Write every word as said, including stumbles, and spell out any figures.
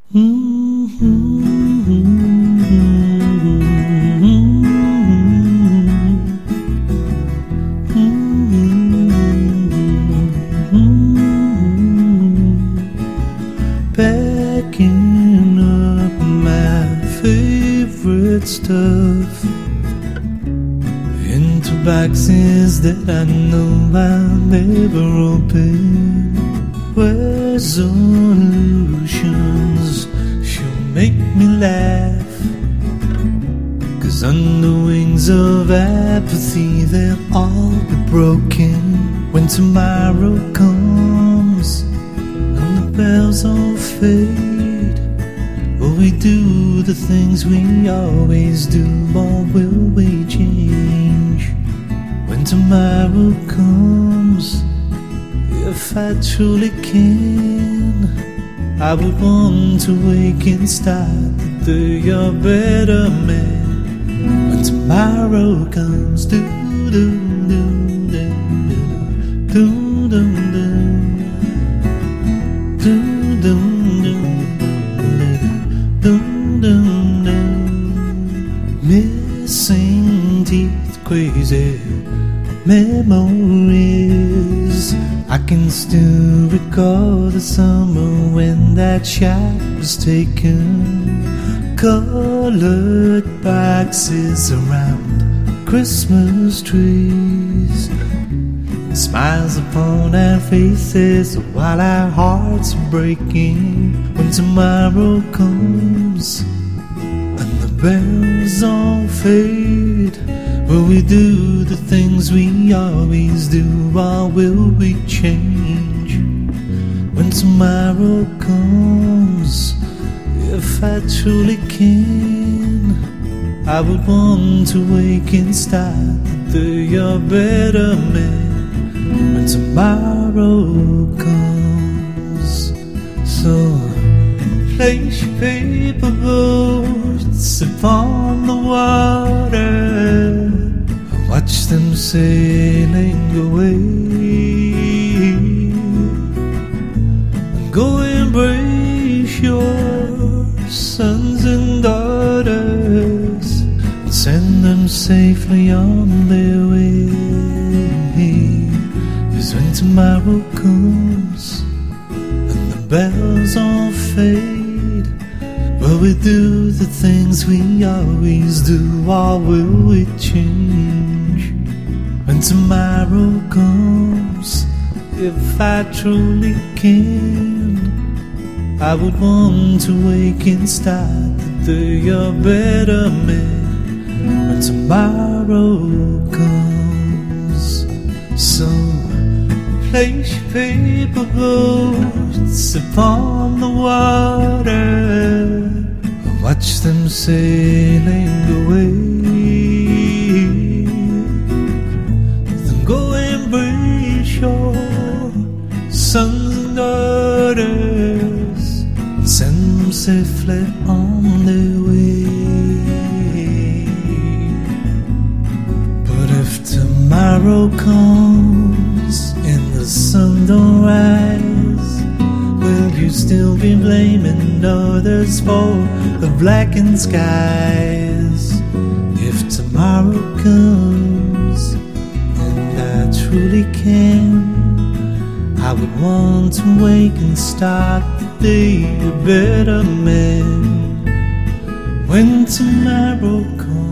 Packing up my favorite stuff into boxes that I know I'll never open. Resolutions she'll make me laugh, 'cause under wings of apathy they'll all be broken. When tomorrow comes and the bells all fade, will we do the things we always do, or will we change? When tomorrow comes, if I truly can, I would want to wake and start the day a better man. When tomorrow comes, do do do do do do do do do do do do. Missing teeth, crazy memories. I can still recall the summer when that shot was taken. Colored boxes around Christmas trees, smiles upon our faces while our hearts are breaking. When tomorrow comes and the bells all fade, will we do the things we always do, or will we change? When tomorrow comes, if I truly can, I would want to wake and start the day a better man. When tomorrow comes, so place your paper boats upon the water, watch them sailing away, and go embrace your sons and daughters and send them safely on their way. 'Cause when tomorrow comes and the bells all fade, will we do the things we always do, or will we change? When tomorrow comes, if I truly can, I would want to wake and start the day a better man. When tomorrow comes, so place your paper boats upon the water, watch them sailing away, then go embrace your sons and daughters, send them safely on their way. But if tomorrow comes and the sun don't rise, will you still be blaming others for the blackened skies? If tomorrow comes and I truly can, I would want to wake and start the day a better man. When tomorrow comes.